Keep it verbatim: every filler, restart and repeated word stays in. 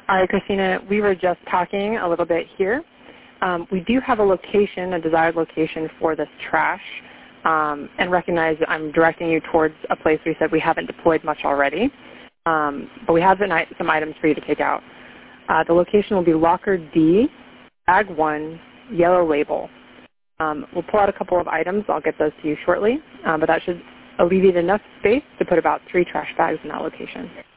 All right, Christina, we were just talking a little bit here. Um, we do have a location, a desired location for this trash, um, and recognize that I'm directing you towards a place we said we haven't deployed much already, um, but we have some items for you to take out. Uh, the location will be Locker D, Bag one, Yellow Label. Um, we'll pull out a couple of items. I'll get those to you shortly, uh, but that should alleviate enough space to put about three trash bags in that location.